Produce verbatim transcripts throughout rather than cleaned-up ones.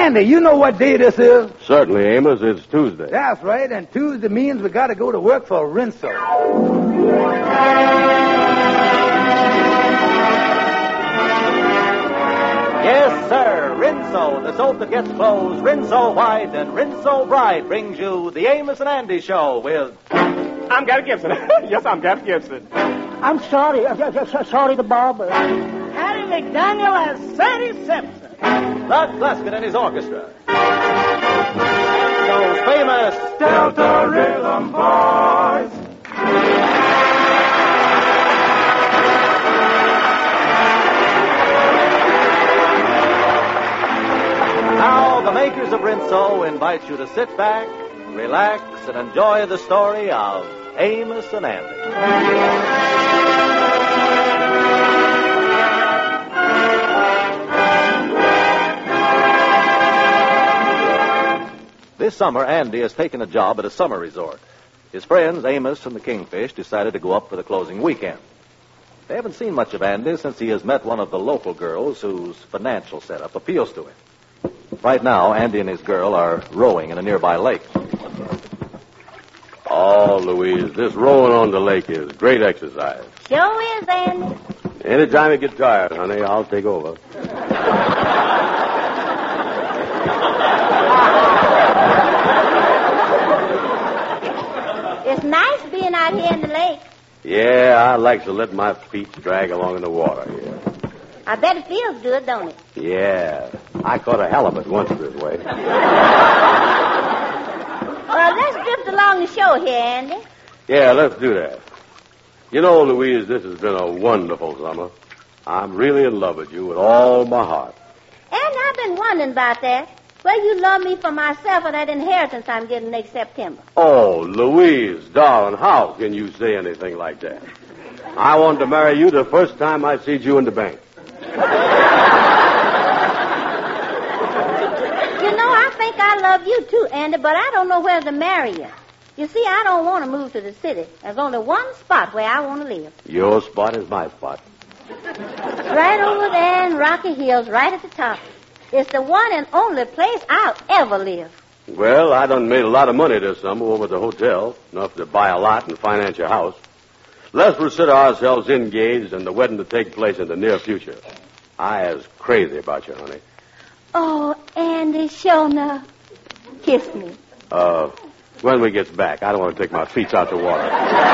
Andy, you know what day this is? Certainly, Amos. It's Tuesday. That's right, and Tuesday means we got to go to work for Rinso. Yes, sir. Rinso, the soap that gets clothes. Rinso White and Rinso Bright brings you the Amos and Andy Show with... I'm Gary Gibson. Yes, I'm Gary Gibson. I'm sorry. Uh, uh, uh, sorry, the barber. Harry McDaniel as Sadie Simpson. Bud Gluskin and his orchestra. And those famous Delta Rhythm Boys. Now, the makers of Rinso invite you to sit back, relax, and enjoy the story of Amos and Andy. This summer, Andy has taken a job at a summer resort. His friends, Amos and the Kingfish, decided to go up for the closing weekend. They haven't seen much of Andy since he has met one of the local girls whose financial setup appeals to him. Right now, Andy and his girl are rowing in a nearby lake. Oh, Louise, this rowing on the lake is great exercise. Sure is, Andy. Anytime you get tired, honey, I'll take over. It's nice being out here in the lake. Yeah, I like to let my feet drag along in the water here. I bet it feels good, don't it? Yeah, I caught a halibut once this way. Well, let's drift along the shore here, Andy. Yeah, let's do that. You know, Louise, this has been a wonderful summer. I'm really in love with you with all my heart. And I've been wondering about that. Well, you love me for myself or that inheritance I'm getting next September. Oh, Louise, darling, how can you say anything like that? I wanted to marry you the first time I seed you in the bank. You know, I think I love you too, Andy, but I don't know where to marry you. You see, I don't want to move to the city. There's only one spot where I want to live. Your spot is my spot. Right over there in Rocky Hills, right at the top. It's the one and only place I'll ever live. Well, I done made a lot of money this summer over at the hotel, enough to buy a lot and finance your house. Let's consider ourselves engaged and the wedding to take place in the near future. I is crazy about you, honey. Oh, Andy, sure enough. Kiss me. Uh, when we gets back, I don't want to take my feet out the water.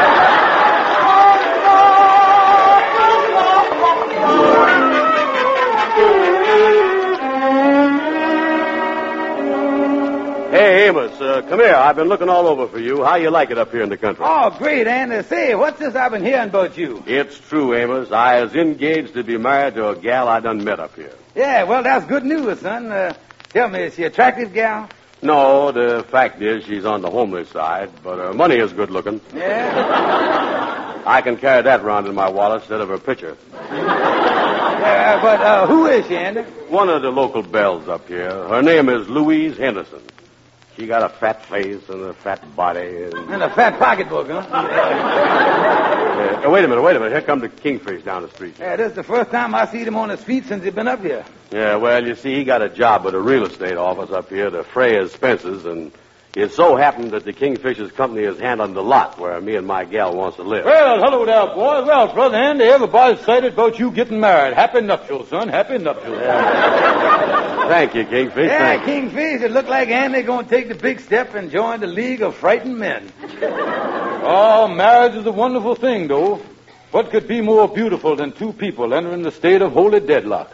Hey, Amos, uh, come here. I've been looking all over for you. How you like it up here in the country? Oh, great, Andy. Say, what's this I've been hearing about you? It's true, Amos. I is engaged to be married to a gal I done met up here. Yeah, well, that's good news, son. Uh, tell me, is she an attractive gal? No, the fact is she's on the homely side, but her money is good looking. Yeah? I can carry that round in my wallet instead of her picture. Yeah, but uh, who is she, Andy? One of the local belles up here. Her name is Louise Henderson. She got a fat face and a fat body. And, and a fat pocketbook, huh? uh, wait a minute, wait a minute. Here comes the Kingfish down the street. Yeah, this is the first time I seen him on his feet since he's been up here. Yeah, well, you see, he got a job with a real estate office up here to fray his expenses, and it so happened that the Kingfish's company is handling the lot where me and my gal wants to live. Well, hello there, boys. Well, brother Andy, everybody's excited about you getting married. Happy nuptials, son. Happy nuptials. Yeah. Thank you, Kingfish. Yeah, Thank Kingfish, it looked like Andy going to take the big step and join the League of Frightened Men. Oh, marriage is a wonderful thing, though. What could be more beautiful than two people entering the state of holy deadlock?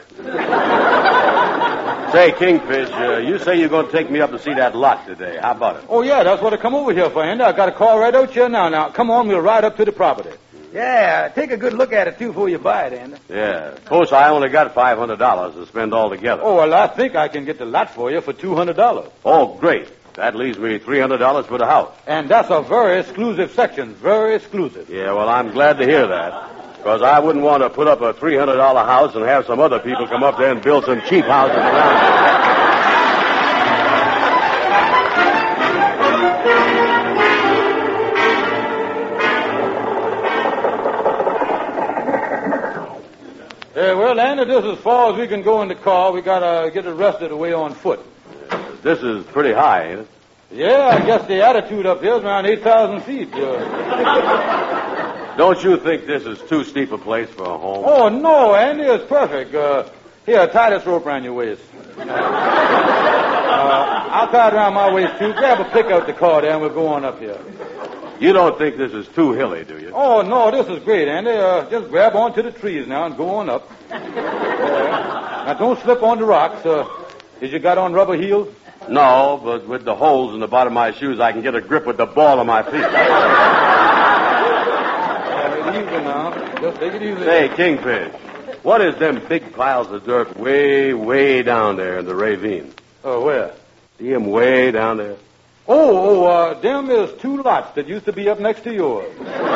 Say, Kingfish, uh, you say you're going to take me up to see that lot today. How about it? Oh, yeah, that's what I come over here for, Andy. I got a car right out here now. Now, come on, we'll ride up to the property. Yeah, take a good look at it, too, before you buy it, Andy. Yeah. Of course, I only got five hundred dollars to spend altogether. Oh, well, I think I can get the lot for you for two hundred dollars. Oh, great. That leaves me three hundred dollars for the house. And that's a very exclusive section. Very exclusive. Yeah, well, I'm glad to hear that. Because I wouldn't want to put up a three hundred dollars house and have some other people come up there and build some cheap houses around it. Yeah, well, Andy, this is as far as we can go in the car. We got to get the rest of the way on foot. This is pretty high, ain't it? Yeah, I guess the altitude up here is around eight thousand feet. Uh, Don't you think this is too steep a place for a home? oh, no, Andy, it's perfect. Uh, here, tie this rope around your waist. Uh, I'll tie it around my waist, too. Grab a pick out the car there, and we'll go on up here. You don't think this is too hilly, do you? Oh, no, this is great, Andy. Uh, just grab onto the trees now and go on up. Uh, now, don't slip on the rocks. Uh, did you got on rubber heels? No, but with the holes in the bottom of my shoes, I can get a grip with the ball of my feet. Uh, easy now. Just take it easy. Say, Kingfish, what is them big piles of dirt way, way down there in the ravine? Oh, where? See them way down there? Oh, oh, uh, them is two lots that used to be up next to yours.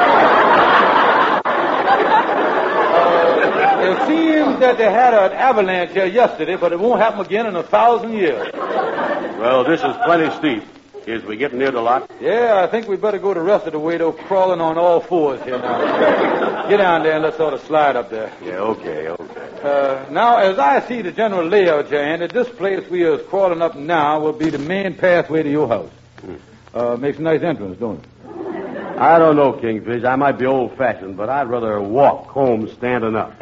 uh, it seems that they had an avalanche here yesterday, but it won't happen again in a thousand years. Well, this is plenty steep. Is we getting near the lot? Yeah, I think we better go the rest of the way, though, crawling on all fours here now. Get down there and let's sort of slide up there. Yeah, okay, okay. Uh, now, as I see the general layout here, Andy, this place we are crawling up now will be the main pathway to your house. Uh, makes a nice entrance, don't it? I don't know, Kingfish. I might be old-fashioned, but I'd rather walk home standing up.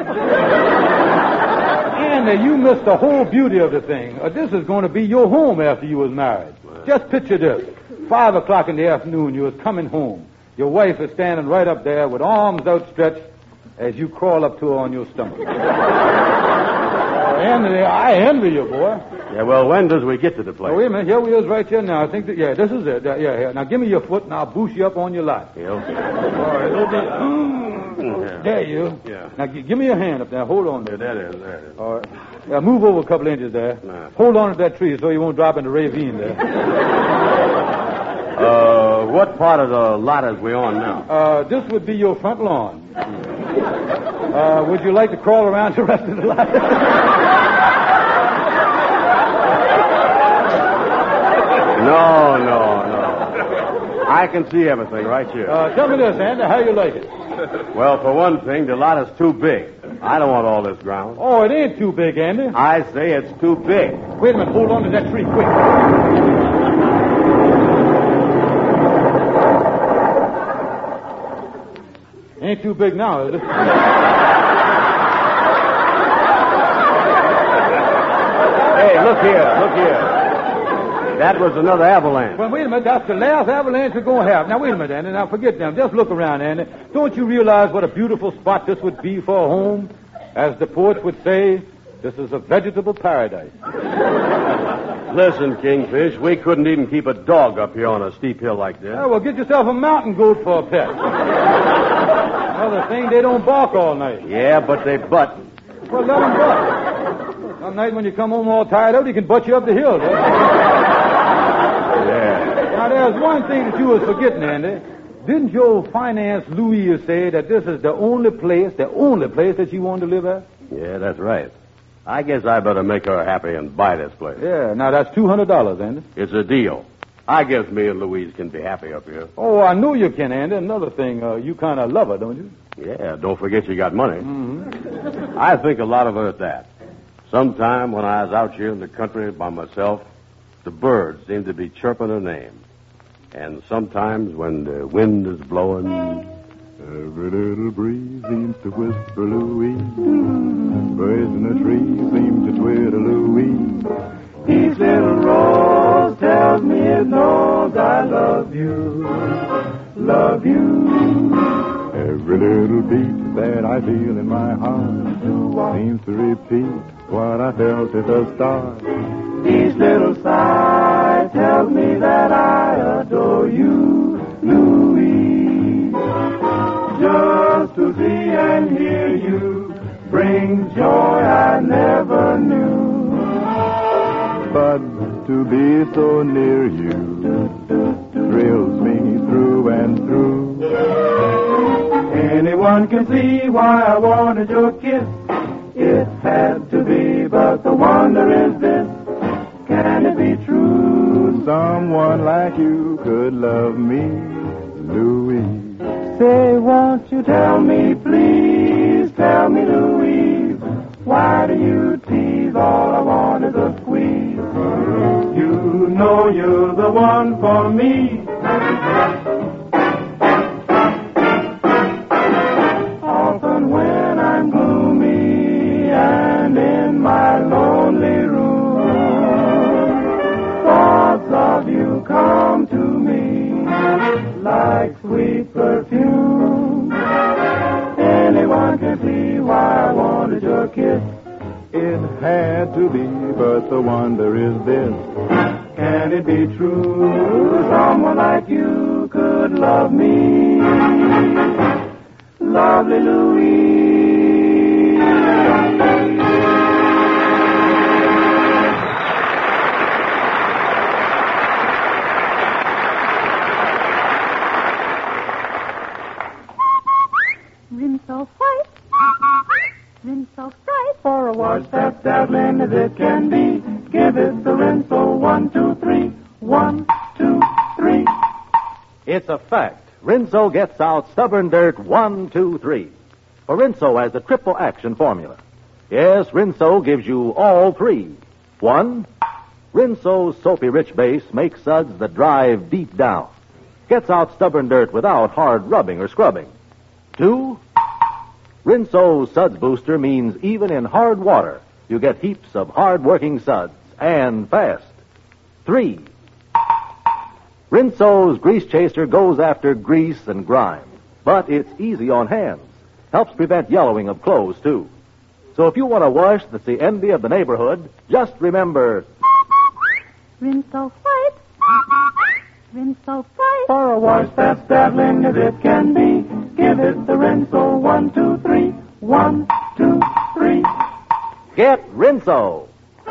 Andy, you missed the whole beauty of the thing. Uh, this is going to be your home after you was married. Just picture this. Five o'clock in the afternoon, you was coming home. Your wife is standing right up there with arms outstretched as you crawl up to her on your stomach. uh, Andy, I envy you, boy. Yeah, well, when does we get to the place? Oh, wait a minute. Here we is right here now. I think that, yeah, this is it. Uh, yeah, here. Now, give me your foot, and I'll boost you up on your lot. Yeah, okay. All right, okay. Yeah. There you. Yeah. Now, g- give me your hand up there. Hold on Yeah, there. that is, that is. All right. Yeah, move over a couple inches there. Nah. Hold on to that tree so you won't drop in the ravine there. Uh, what part of the lot is we on now? Uh, this would be your front lawn. Uh, would you like to crawl around the rest of the lot? No, no, no. I can see everything right here. Uh, tell me this, Andy, how you like it? Well, for one thing, the lot is too big. I don't want all this ground. Oh, it ain't too big, Andy. I say it's too big. Wait a minute, hold on to that tree, quick. Ain't too big now, is it? Hey, look here, look here. That was another avalanche. Well, wait a minute. That's the last avalanche we're going to have. Now, wait a minute, Andy. Now, forget them. Just look around, Andy. Don't you realize what a beautiful spot this would be for a home? As the poets would say, this is a vegetable paradise. Listen, Kingfish, we couldn't even keep a dog up here on a steep hill like this. Oh, well, get yourself a mountain goat for a pet. Another thing, they don't bark all night. Yeah, but they butt. Well, let them butt. Some night when you come home all tired out, he can butt you up the hill. Huh? Yeah. Now, there's one thing that you was forgetting, Andy. Didn't your finance Louise say that this is the only place, the only place that you want to live at? Yeah, that's right. I guess I better make her happy and buy this place. Yeah, now that's two hundred dollars, Andy. It's a deal. I guess me and Louise can be happy up here. Oh, I know you can, Andy. Another thing, uh, you kind of love her, don't you? Yeah, don't forget you got money. Mm-hmm. I think a lot of her at that. Sometime when I was out here in the country by myself, the birds seem to be chirping her name. And sometimes when the wind is blowing, every little breeze seems to whisper Louise. Birds in the trees seem to twitter Louise. Each little rose tells me it knows I love you, love you. Every little beat that I feel in my heart seems to repeat what I felt at the start. Each little sigh tells me that I adore you, Louise. Just to see and hear you brings joy I never knew. But to be so near you thrills me through and through. Anyone can see why I wanted your kiss. It had to be, but the wonder is this. Can it be true? Someone like you could love me, Louise. Say, won't you tell me, please, tell me, Louise, why do you tease? All I want is a squeeze. You know you're the one for me. Often when I'm gloomy and in my lonely room, thoughts of you come to me like sweet perfume. Anyone can see why I wanted your kiss. It had to be, but the wonder is this. Can it be true someone like you could love me? Lovely Louise. Rinse off white, rinse off bright. For a wash that's dazzling as it can be, give it the Rinso. One, two, three. One, two, three. It's a fact. Rinso gets out stubborn dirt one, two, three. For Rinso has the triple action formula. Yes, Rinso gives you all three. One, Rinso's soapy rich base makes suds that drive deep down. Gets out stubborn dirt without hard rubbing or scrubbing. Two, Rinso's suds booster means even in hard water, you get heaps of hard-working suds, and fast. Three, Rinso's grease chaser goes after grease and grime, but it's easy on hands. Helps prevent yellowing of clothes, too. So if you want a wash that's the envy of the neighborhood, just remember... Rinse off white, rinse off bright. For a wash that's dazzling as it can be, give it the Rinso. One, two, three. One, two, three. Get Rinso.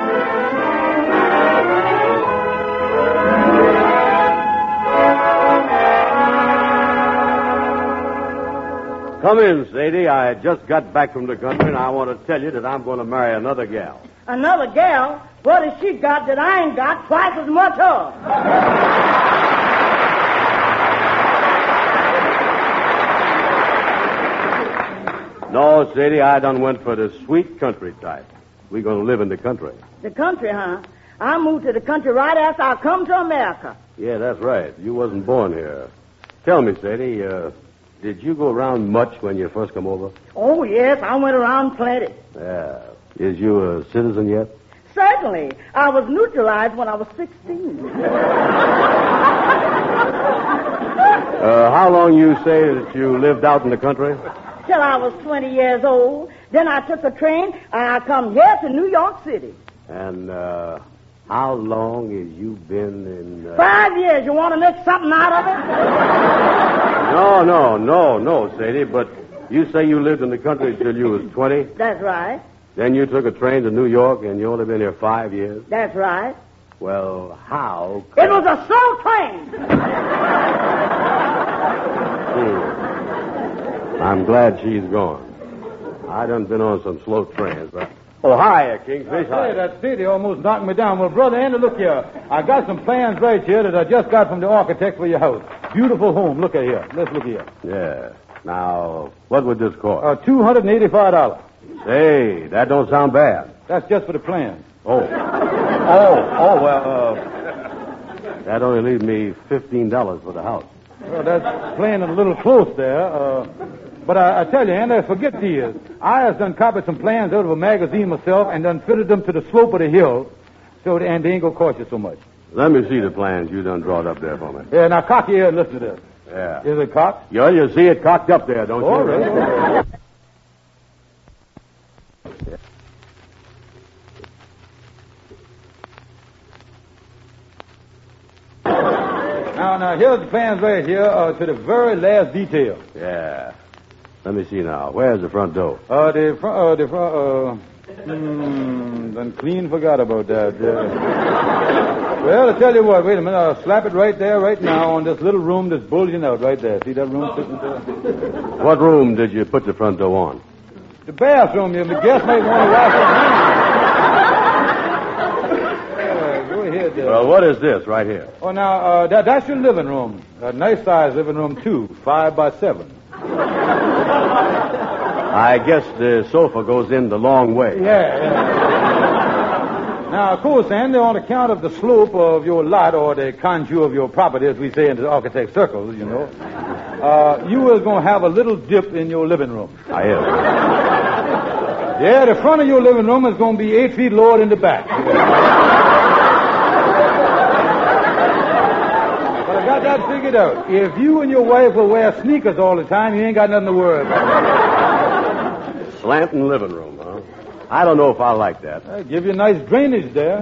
Come in, Sadie. I just got back from the country, and I want to tell you that I'm going to marry another gal. Another gal? What has she got that I ain't got twice as much of? No, Sadie, I done went for the sweet country type. We're going to live in the country. The country, huh? I moved to the country right after I come to America. Yeah, that's right. You wasn't born here. Tell me, Sadie, uh, did you go around much when you first come over? Oh, yes, I went around plenty. Yeah. Is you a citizen yet? Certainly. I was neutralized when I was sixteen. uh, how long you say that you lived out in the country? Till I was twenty years old. Then I took a train, and I come here to New York City. And uh, how long has you been in... Uh... Five years. You want to make something out of it? No, no, no, no, Sadie, but you say you lived in the country till you was twenty? That's right. Then you took a train to New York, and you only been here five years? That's right. Well, how... It was a slow train. hmm. I'm glad she's gone. I done been on some slow trains, but... Oh, hi, Kingfish. Hi. Hey, that city almost knocked me down. Well, Brother Andy, look here. I got some plans right here that I just got from the architect for your house. Beautiful home. Look at here. Let's look here. Yeah. Now, what would this cost? Uh, two hundred eighty-five dollars. Say, that don't sound bad. That's just for the plans. Oh. oh, oh, well, uh... that only leaves me fifteen dollars for the house. Well, that's playing it a little close there. Uh, but I, I tell you, Andy, forget these. I have done copied some plans out of a magazine myself and done fitted them to the slope of the hill so and they ain't going to cost you so much. Let me see the plans you done drawn up there for me. Yeah, now cock your ear and listen to this. Yeah. Is it cocked? Yeah, you see it cocked up there, don't All you? right, all right. Now, now, here's the plans right here uh, to the very last detail. Yeah. Let me see now. Where's the front door? Uh, the front, uh, the front, uh, hmm, done clean forgot about that. Uh, well, I tell you what, wait a minute, I'll slap it right there, right now, on this little room that's bulging out right there. See that room sitting there? What room did you put the front door on? The bathroom, you guess might want to wash your hands. Go ahead there. Well, what is this right here? Oh, now, uh, that, that's your living room. A nice size living room, too. Five by seven. I guess the sofa goes in the long way. Yeah, yeah. Now, of course, Andy, on account of the slope of your lot or the contour of your property, as we say in the architect circles, you know, uh, you are going to have a little dip in your living room. I hear. Yeah, the front of your living room is going to be eight feet lower than the back. But I got that figured out. If you and your wife will wear sneakers all the time, you ain't got nothing to worry about. Slanting living room, huh? I don't know if I like that. I give you nice drainage there.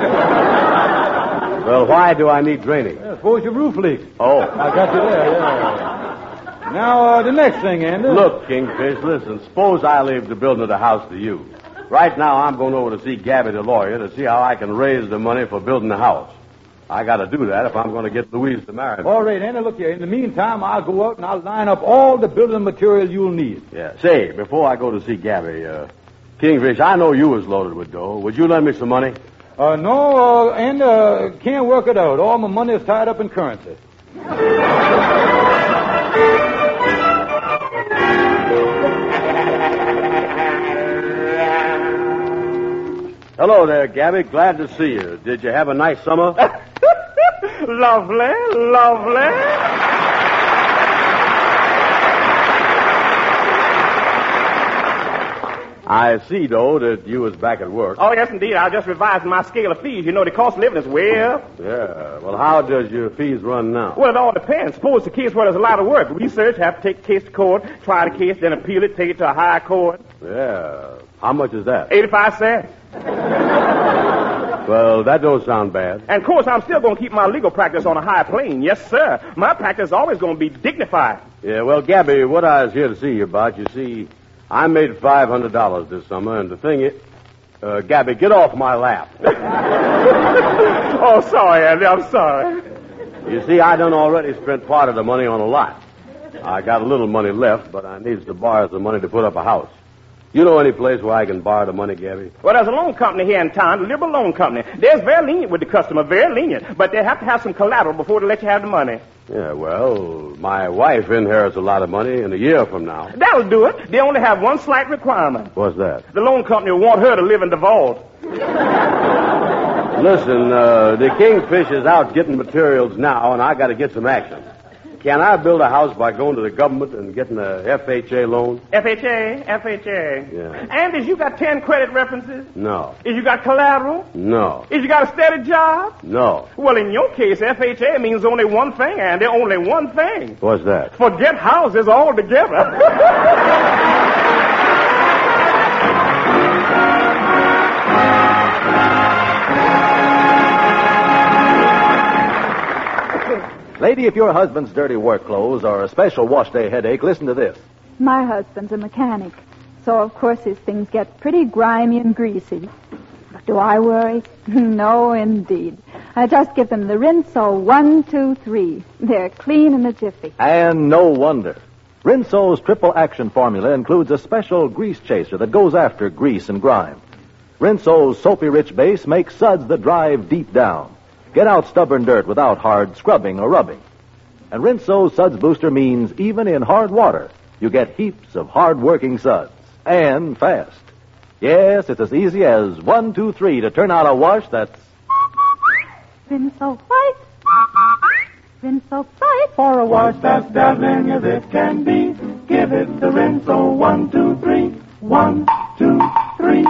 Well, why do I need drainage? Yeah, suppose your roof leaks. Oh. I got you there, yeah. Now, uh, the next thing, Andy. Look, Kingfish, listen. Suppose I leave the building of the house to you. Right now, I'm going over to see Gabby, the lawyer, to see how I can raise the money for building the house. I got to do that if I'm going to get Louise to marry me. All right, Andy, look here. In the meantime, I'll go out and I'll line up all the building material you'll need. Yeah. Say, before I go to see Gabby, uh, Kingfish, I know you was loaded with dough. Would you lend me some money? Uh, no, uh, and uh, can't work it out. All my money is tied up in currency. Hello there, Gabby. Glad to see you. Did you have a nice summer? Lovely, lovely. I see, though, that you was back at work. Oh, yes, indeed. I just revised my scale of fees. You know, the cost of living is way up. Yeah. Well, how does your fees run now? Well, it all depends. Suppose the case where there's a lot of work. Research, have to take the case to court, try the case, then appeal it, take it to a higher court. Yeah. How much is that? eighty-five cents. Well, that don't sound bad. And, of course, I'm still going to keep my legal practice on a high plane. Yes, sir. My practice is always going to be dignified. Yeah, well, Gabby, what I was here to see you about, you see, I made five hundred dollars this summer, and the thing is, uh, Gabby, get off my lap. Oh, sorry, Andy, I'm sorry. You see, I done already spent part of the money on a lot. I got a little money left, but I needs to borrow some money to put up a house. You know any place where I can borrow the money, Gabby? Well, there's a loan company here in town, the Liberal Loan Company. They're very lenient with the customer, very lenient. But they have to have some collateral before they let you have the money. Yeah, well, my wife inherits a lot of money in a year from now. That'll do it. They only have one slight requirement. What's that? The loan company will want her to live in the vault. Listen, uh, the Kingfish is out getting materials now, and I got to get some action. Can I build a house by going to the government and getting a F H A loan? F H A? F H A. Yeah. And is you got ten credit references? No. Is you got collateral? No. Is you got a steady job? No. Well, in your case, F H A means only one thing, Andy, only one thing. What's that? Forget houses altogether. Lady, if your husband's dirty work clothes are a special wash day headache, listen to this. My husband's a mechanic, so of course his things get pretty grimy and greasy. But do I worry? No, indeed. I just give them the Rinso one, two, three. They're clean in a jiffy. And no wonder. Rinso's triple action formula includes a special grease chaser that goes after grease and grime. Rinso's soapy-rich base makes suds that drive deep down. Get out stubborn dirt without hard scrubbing or rubbing. And Rinso's Suds Booster means even in hard water, you get heaps of hard-working suds. And fast. Yes, it's as easy as one, two, three to turn out a wash that's... Rinso white. Rinso bright for a wash that's dazzling as it can be. Give it the Rinso one, two, three. One, two, three.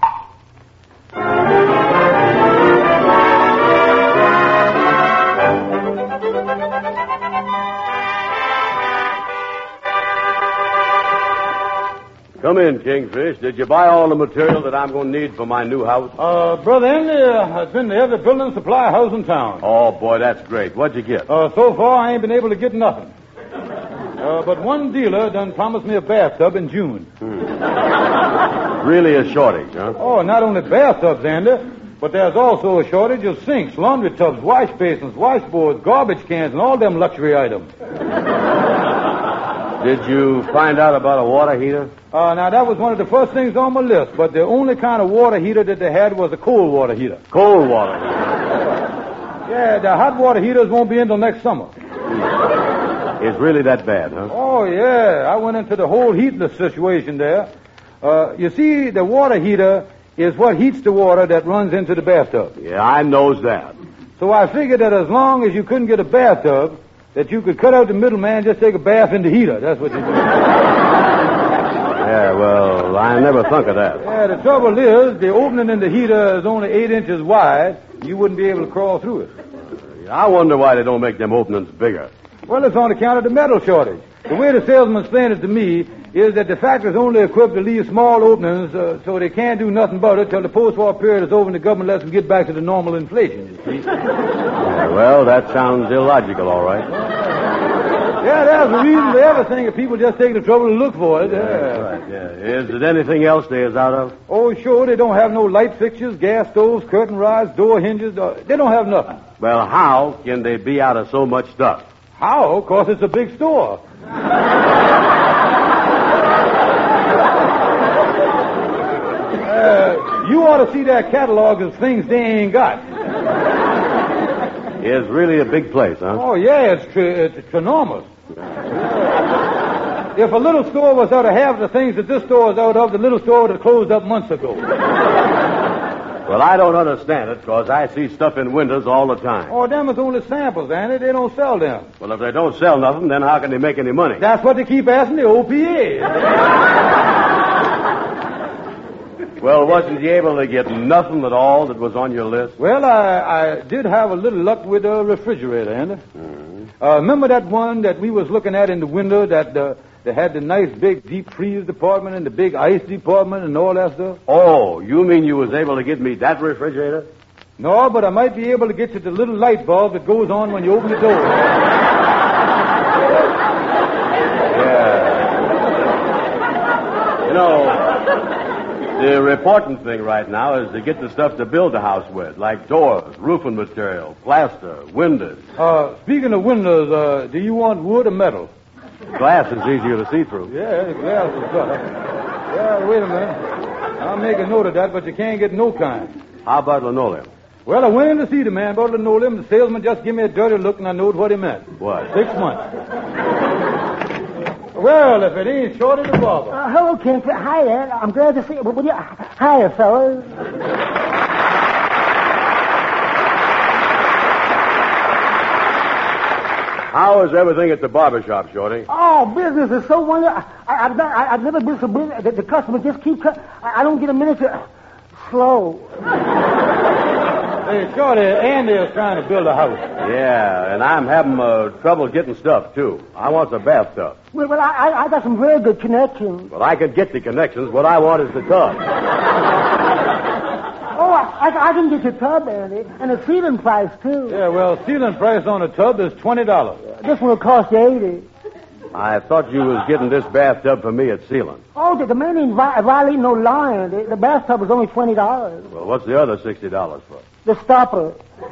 Come in, Kingfish. Did you buy all the material that I'm going to need for my new house? Uh, Brother Andy, uh, I've been to every building supply house in town. Oh, boy, that's great. What'd you get? Uh, so far, I ain't been able to get nothing. Uh, but one dealer done promised me a bathtub in June. Hmm. Really a shortage, huh? Oh, not only bathtubs, Andy, but there's also a shortage of sinks, laundry tubs, wash basins, washboards, garbage cans, and all them luxury items. Did you find out about a water heater? Uh, now, that was one of the first things on my list, but the only kind of water heater that they had was a cold water heater. Cold water heater? Yeah, the hot water heaters won't be in till next summer. It's really that bad, huh? Oh, yeah. I went into the whole heatless situation there. Uh, you see, the water heater is what heats the water that runs into the bathtub. Yeah, I knows that. So I figured that as long as you couldn't get a bathtub, that you could cut out the middleman and just take a bath in the heater. That's what you do. Yeah, well, I never thunk of that. Yeah, the trouble is, the opening in the heater is only eight inches wide. You wouldn't be able to crawl through it. I wonder why they don't make them openings bigger. Well, it's on account of the metal shortage. The way the salesman explained it to me is that the factory's only equipped to leave small openings uh, so they can't do nothing about it till the post-war period is over and the government lets them get back to the normal inflation, you see. Yeah, well, that sounds illogical, all right. Yeah, there's a reason for everything if people just take the trouble to look for it. Yeah. That's right, yeah. Is there anything else they is out of? Oh, sure, they don't have no light fixtures, gas stoves, curtain rods, door hinges. Uh, they don't have nothing. Well, how can they be out of so much stuff? How? Of course, it's a big store. Uh, you ought to see their catalog of things they ain't got. It's really a big place, huh? Oh, yeah, it's, tr- it's enormous. If a little store was out of half the things that this store is out of, the little store would have closed up months ago. Well, I don't understand it, because I see stuff in windows all the time. Oh, them is only samples, Andy. They don't sell them. Well, if they don't sell nothing, then how can they make any money? That's what they keep asking the O P A. Well, wasn't you able to get nothing at all that was on your list? Well, I, I did have a little luck with a refrigerator, Andy. Mm-hmm. Uh, remember that one that we was looking at in the window that uh, that had the nice big deep freeze department and the big ice department and all that stuff? Oh, you mean you was able to get me that refrigerator? No, but I might be able to get you the little light bulb that goes on when you open the door. Yeah. You know, the important thing right now is to get the stuff to build the house with, like doors, roofing material, plaster, windows. Uh, speaking of windows, uh, do you want wood or metal? Glass is easier to see through. Yeah, glass is better. Yeah, wait a minute. I'll make a note of that, but you can't get no kind. How about linoleum? Well, I went in to see the man about linoleum. The salesman just gave me a dirty look, and I knowed what he meant. What? Six months. Well, if it ain't Shorty the barber. Uh, hello, Kent. Hi there. I'm glad to see you. Will you... Hiya, fellas. How is everything at the barber shop, Shorty? Oh, business is so wonderful. I, I've, not, I, I've never been so busy. The, the customers just keep... Cut. I, I don't get a minute to... Slow. Hey, Shorty, Andy is trying to build a house. Yeah, and I'm having uh, trouble getting stuff, too. I want the bathtub. Well, well I, I, I got some very good connections. Well, I can get the connections. What I want is the tub. Oh, I, I, I can get your tub, Andy, and a ceiling price, too. Yeah, well, ceiling price on a tub is twenty dollars. This one will cost you eighty. I thought you was getting this bathtub for me at ceiling. Oh, the, the man ain't vi- violating no law, Andy. The bathtub is only twenty dollars. Well, what's the other sixty dollars for? The stopper. Oh,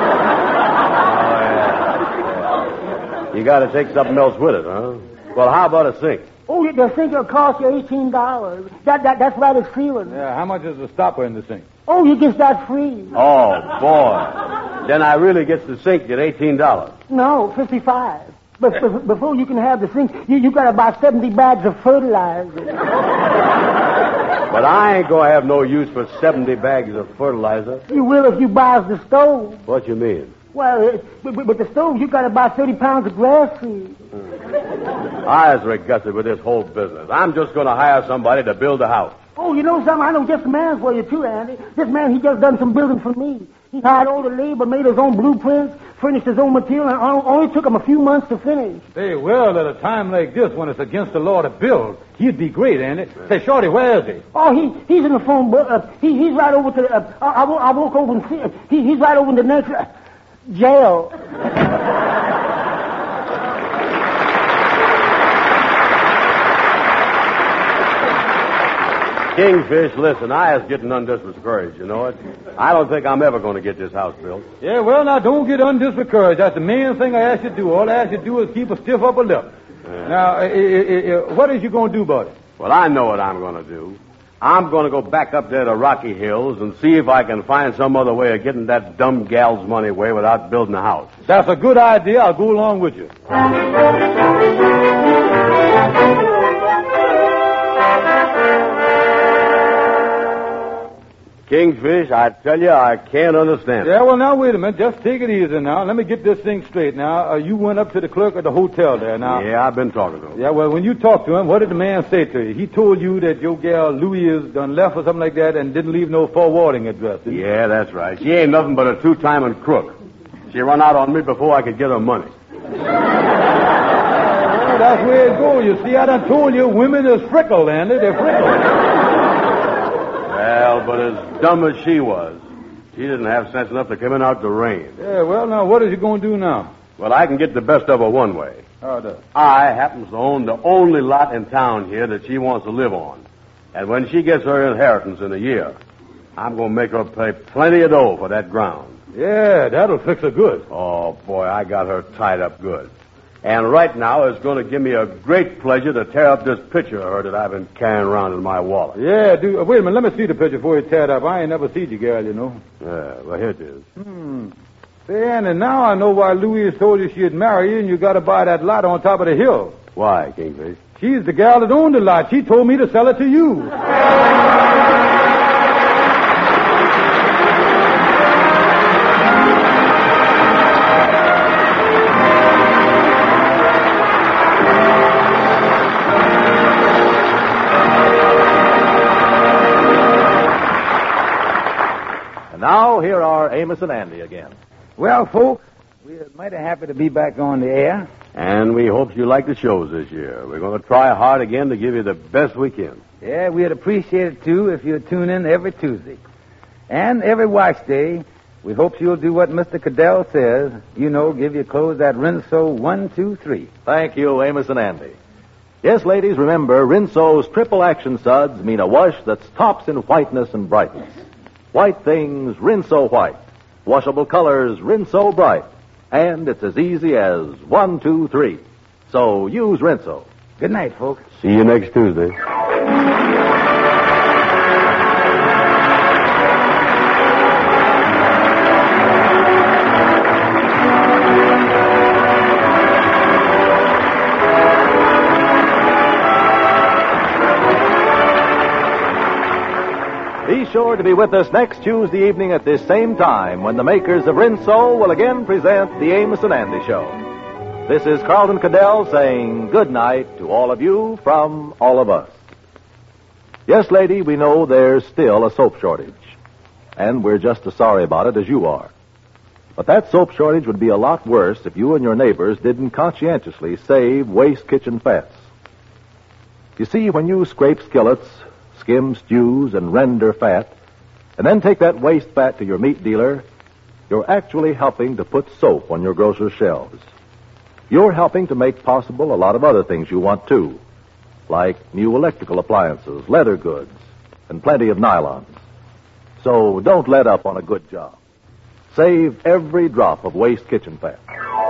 yeah. You got to take something else with it, huh? Well, how about a sink? Oh, the sink will cost you eighteen dollars. That, that, that's right at ceiling. Yeah, how much is the stopper in the sink? Oh, you get that free. Oh, boy. Then I really gets the sink at eighteen dollars. No, fifty-five. But yeah. b- before you can have the sink, you, you got to buy seventy bags of fertilizer. But I ain't going to have no use for seventy bags of fertilizer. You will if you buy the stove. What you mean? Well, uh, with, with the stove, you got to buy thirty pounds of grass seed. Hmm. I was regusted with this whole business. I'm just going to hire somebody to build a house. Oh, you know something? I know just the man for you, too, Andy. This man, he just done some building for me. He hired all the labor, made his own blueprints, furnished his own material, and only took him a few months to finish. Hey, well, at a time like this, when it's against the law to build, he'd be great, Andy. Say, Shorty, where is he? Oh, he he's in the phone book. Uh, he, he's right over to the... Uh, I, I, I walk over and see him. He, he's right over in the next... Uh, jail. Kingfish, listen, I is getting undiscouraged, you know it? I don't think I'm ever going to get this house built. Yeah, well, now, don't get undiscouraged. That's the main thing I ask you to do. All I ask you to do is keep a stiff upper lip. Yeah. Now, uh, uh, uh, what is you going to do about it? Well, I know what I'm going to do. I'm going to go back up there to Rocky Hills and see if I can find some other way of getting that dumb gal's money away without building a house. That's a good idea. I'll go along with you. Kingfish, I tell you, I can't understand it. Yeah, well, now, wait a minute. Just take it easy now. Let me get this thing straight now. Uh, you went up to the clerk at the hotel there now. Yeah, I've been talking to him. Yeah, well, when you talked to him, what did the man say to you? He told you that your gal Louise done left or something like that and didn't leave no forwarding address, didn't he? Yeah, that's right. She ain't nothing but a two-timing crook. She run out on me before I could get her money. Well, that's where it goes. You see, I done told you women is fickle, Andy. They're fickle. Well, but as dumb as she was, she didn't have sense enough to come in out the rain. Yeah, well, now, what is you going to do now? Well, I can get the best of her one way. How does? I happens to own the only lot in town here that she wants to live on. And when she gets her inheritance in a year, I'm going to make her pay plenty of dough for that ground. Yeah, that'll fix her good. Oh, boy, I got her tied up good. And right now, it's going to give me a great pleasure to tear up this picture of her that I've been carrying around in my wallet. Yeah, do, uh, wait a minute. Let me see the picture before you tear it up. I ain't never seen you, girl, you know. Yeah, well, here it is. Hmm. Say, Andy, now I know why Louise told you she'd marry you and you got to buy that lot on top of the hill. Why, Kingfish? She's the gal that owned the lot. She told me to sell it to you. Now, here are Amos and Andy again. Well, folks, we're mighty happy to be back on the air. And we hope you like the shows this year. We're going to try hard again to give you the best we can. Yeah, we'd appreciate it, too, if you'd tune in every Tuesday. And every watch day, we hope you'll do what Mister Cadell says. You know, give your clothes that Rinso one, two, three. Thank you, Amos and Andy. Yes, ladies, remember, Rinso's triple action suds mean a wash that's tops in whiteness and brightness. White things, Rinso white. Washable colors, Rinso bright. And it's as easy as one, two, three. So use Rinso. Good night, folks. See you next Tuesday. Be sure to be with us next Tuesday evening at this same time when the makers of Rinso will again present the Amos and Andy Show. This is Carlton Cadell saying good night to all of you from all of us. Yes, lady, we know there's still a soap shortage. And we're just as sorry about it as you are. But that soap shortage would be a lot worse if you and your neighbors didn't conscientiously save waste kitchen fats. You see, when you scrape skillets, skim stews, and render fat, and then take that waste fat to your meat dealer, you're actually helping to put soap on your grocer's shelves. You're helping to make possible a lot of other things you want, too, like new electrical appliances, leather goods, and plenty of nylons. So don't let up on a good job. Save every drop of waste kitchen fat.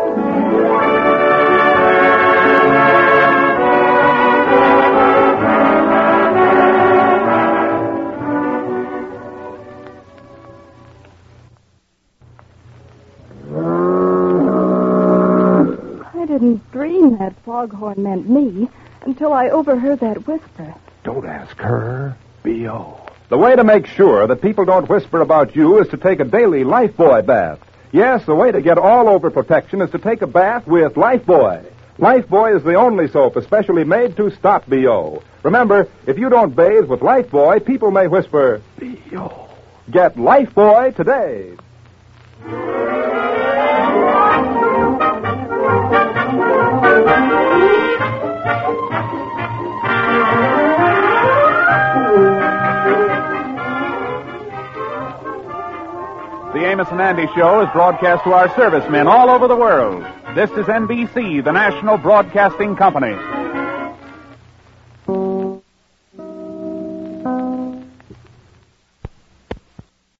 Didn't dream that foghorn meant me until I overheard that whisper. Don't ask her. B O The way to make sure that people don't whisper about you is to take a daily Lifebuoy bath. Yes, the way to get all-over protection is to take a bath with Lifebuoy. Lifebuoy is the only soap especially made to stop B O Remember, if you don't bathe with Lifebuoy, people may whisper, B O Get Lifebuoy today. The Amos and Andy Show is broadcast to our servicemen all over the world. This is N B C, the national broadcasting company.